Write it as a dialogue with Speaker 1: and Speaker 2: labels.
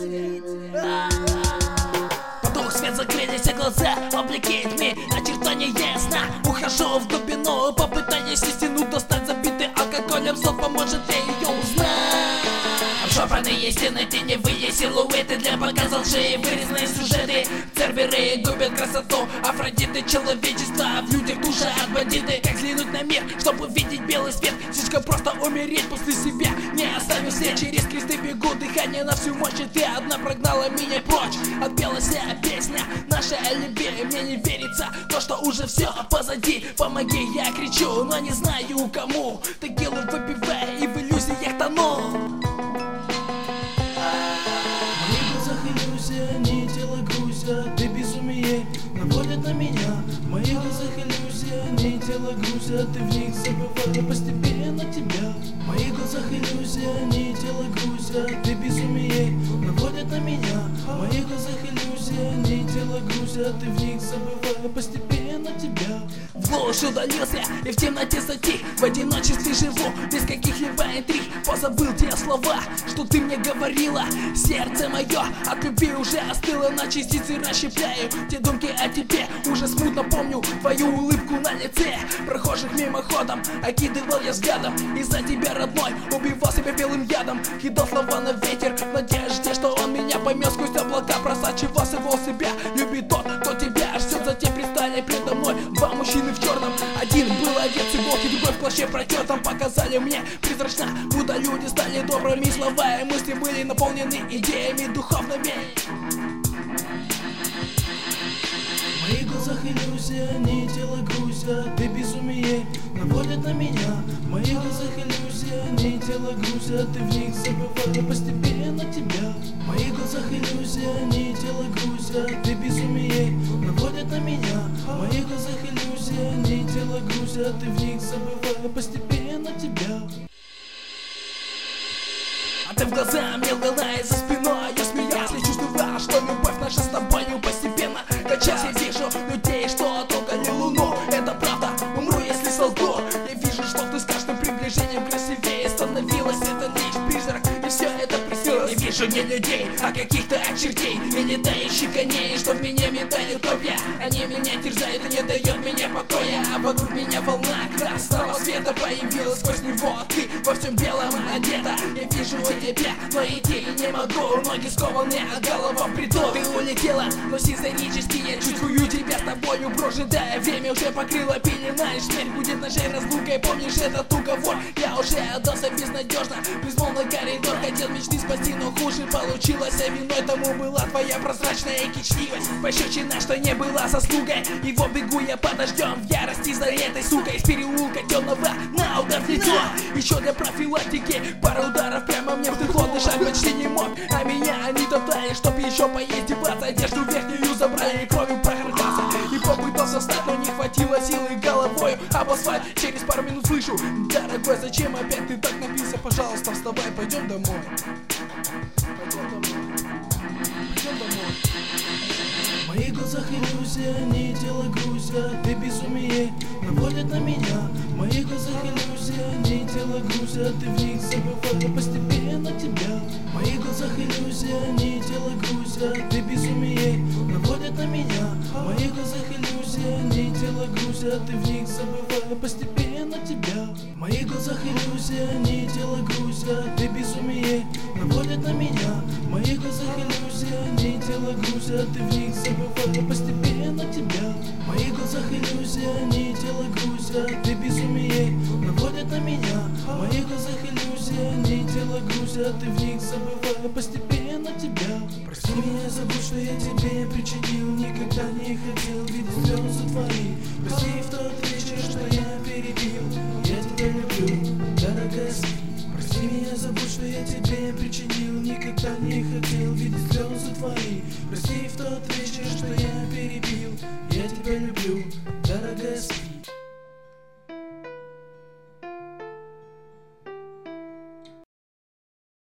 Speaker 1: Потух свет, закрыли все глаза, облики тьмы, очертания ясно. Ухожу в глубину, попытаясь истину достать, забитый алкоголем сон поможет ее узнать. Обшопанные стены, теневые силуэты для показа лжи, вырезанные сюжеты. Серверы губят красоту Афродиты человечества, в людях душа от бандиты. Как взглянуть на мир, чтобы увидеть белый свет? Слишком просто умереть после себя, не оставив след. Через кресты бегу, дыхание на всю мощь, и ты одна прогнала меня прочь. Отпелась песня наша о любви, мне не верится то, что уже все позади. Помоги, я кричу, но не знаю кому. Текилу выпивая и в иллюзиях тону.
Speaker 2: Они тело грузят, и безумие наводят на меня. В моих глазах иллюзия, они тело грузят, и в них забываю постепенно тебя. В моих глазах иллюзия, они тело грузят, и безумие наводят на меня. В моих глазах иллюзия, они тело грузят, и в них забываю постепенно тебя.
Speaker 1: В глушь удалился и в темноте затих, в одиночестве живу, без каких-либо интриг. Позабыл те слова, что ты мне говорила. Сердце мое от любви уже остыло, на частицы расщепляю те думки о тебе. Уже смутно помню твою улыбку на лице. Прохожих мимоходом окидывал я взглядом. Из-за тебя, родной, убивал себя белым ядом. Кидал слова на ветер в надежде, что он меня поймет. Сквозь облака просачивался в себя. Любит тот, кто тебя ждет. Затем предстали предо мной два мужчины в черном. Один был одет с иголки, другой в плаще протертом. Показали мне призрачно, будто люди стали добрыми. Слова и мысли были наполнены идеями духовными.
Speaker 2: В моих глазах иллюзия, они тело грузят, и безумие наводят на меня. В моих глазах иллюзия, они тело грузят, и в них забываю постепенно тебя. В моих глазах иллюзия, они тело грузят, и безумие наводят на меня. В моих глазах иллюзия, они тело грузят, и в них забываю постепенно тебя.
Speaker 1: А ты в глаза мне лгала, и за спиной я смеялся. Я чувствовала, что любовь наша с тобой постепенно качалась. Я вижу людей, что трогали луну. Это правда, умру, если солгу. Я вижу, что ты с каждым приближением красивее становилась. Это лишь призрак, и все это приснилось. Я вижу не людей, а каких-то чертей и летающих коней, что в меня метают копья. Они меня терзают и не дают мне покоя. А вокруг меня волна красного света появилась. Сквозь него ты во всем белом одета. Я вижу тебя, но идти не могу. Ноги скованы, а голова в бреду. Ты улетела, но синхронически я чувствую тебя с тобою. Прожитая время уже покрыла пелена, и смерть будет нашей разлукой. Помнишь этот уговор? Я уже отдался безнадежно. Безмолвный коридор, хотел мечты спасти, но хуже получилось. А виной тому была твоя прозрачная кичливость. Пощечина, что не была заслугой. Его бегу я под дождем в ярости за этой сукой. Из переулка темного на удар в лицо. Еще для профилактики пару ударов прямо мне в дыхло. Дышать почти не мог, а меня они топтали, чтоб еще поиздеваться. Одежду верхнюю забрали, кровью прохоркался. И попытался встать, но не хватило силы головой об асфальт. Через пару минут слышу: дорогой, зачем опять ты так напился? Пожалуйста, вставай, пойдем домой. Пойдем домой. Пойдем домой.
Speaker 2: В моих глазах иллюзия, они тело грузят, и безумие наводят на меня. В моих глазах иллюзия, они тело грузят, и в них забываю постепенно тебя. В моих глазах иллюзия, они тело грузят, и безумие наводят на меня. В моих глазах иллюзия, они тело грузят, и в них забываю постепенно тебя. В моих глазах иллюзия, они тело грузят, и безумие наводят на меня. В моих глазах иллюзия, они тело грузят, и в них забываю постепенно тебя. В моих глазах иллюзия, они тело грузят, и безумие наводят на меня. В моих глазах иллюзия, они тело грузят, и в них забываю постепенно тебя. Прости меня за боль, что я тебе причинил, никогда не хотел видеть слезы твои. Прости в тот вечер, что я перебил, я тебя люблю, дорогая, спи. Прости меня за боль, что я тебе причинил, никогда не хотел видеть слезы твои. Прости в тот вечер, что я